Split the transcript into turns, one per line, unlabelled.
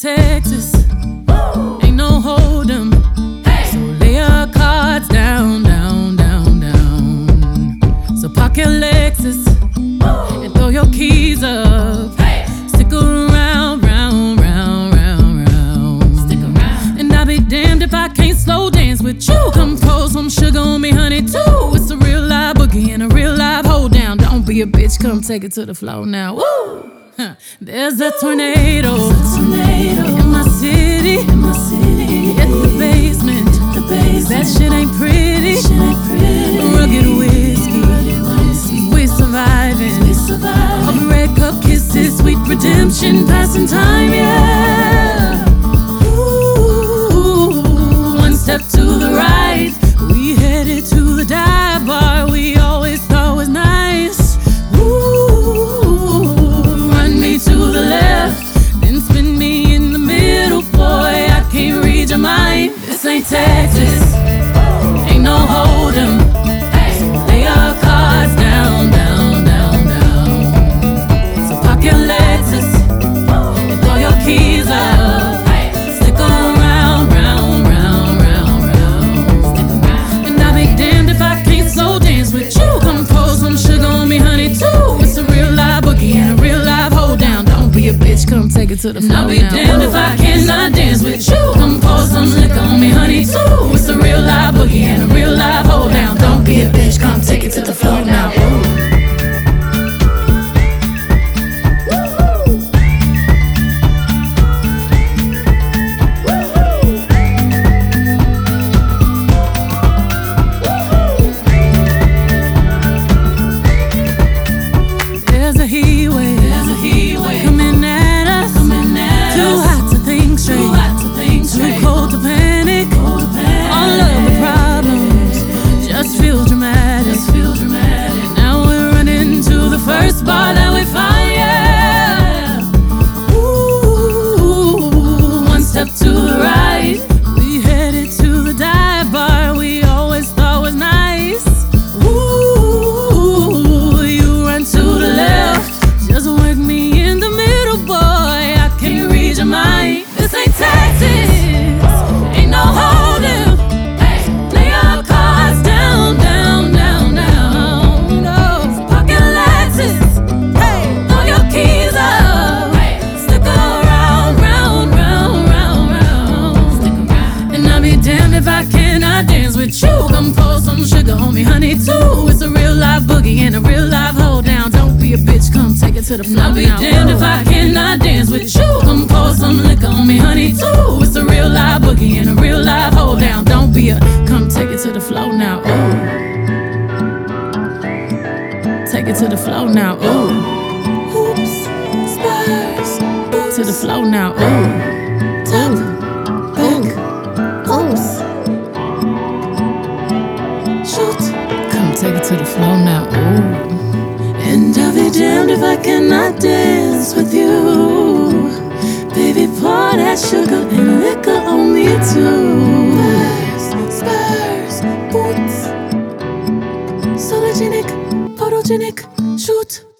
Texas, ain't no hold 'em. So lay your cards down, down, down, down. So park your Lexus and throw your keys up. Stick around, round, round, round, round. Stick around. And I'll be damned if I can't slow dance with you. Come pour some sugar on me, honey, too. It's a real live boogie and a real live hold down. Don't be a bitch, come take it to the floor now. Woo! There's a tornado in my city. Hit the basement. That shit ain't pretty. Rugged whiskey. We surviving. Over red cup kisses, sweet redemption, passing time, yeah. Ooh, one step to the right, we headed to the dive bar we always thought was nice. To the left, then spin me in the middle, boy, I can't read your mind. This ain't Texas, ain't no hold 'em. So lay your cards down, down, down, down. So park your Lexus and throw your keys up. Stick around, round, round, round, round. And I'll be damned if I can't slow dance with you. Come pour some sugar on me, honey, too. It's a real live boogie and a real live hold down. Don't be a bitch, come take it to the floor. I'll be damned if I cannot dance with you. Come pour some liquor on me, honey, too. It's a real live boogie and a real live hold down. Don't be a bitch, come take it to the floor now. Ooh. Bar that we find, yeah. Ooh, one step to the right, we headed to the dive bar we always thought was nice. Ooh, you run to the left, just wake me in the middle, boy, I can't read your mind. This ain't Texas, ain't no holding. Lay your cards down, down, down, down. No, pocket Lexus. Damn if I cannot dance with you. Come pour some sugar on me, honey, too. It's a real live boogie and a real live hold down. Don't be a bitch, come take it to the floor. I'll be damned if I cannot dance with you. Come pour some liquor on me, honey, too. It's a real live boogie and a real live hold down. Don't be a, come take it to the floor now. Ooh, take it to the floor now. Ooh, hoops, spurs, to the floor now. Ooh, top. Come take it to the floor now, ooh. And I'll be damned if I cannot dance with you. Baby, pour that sugar and liquor on me too. Spurs, boots, sologenic, photogenic, shoot.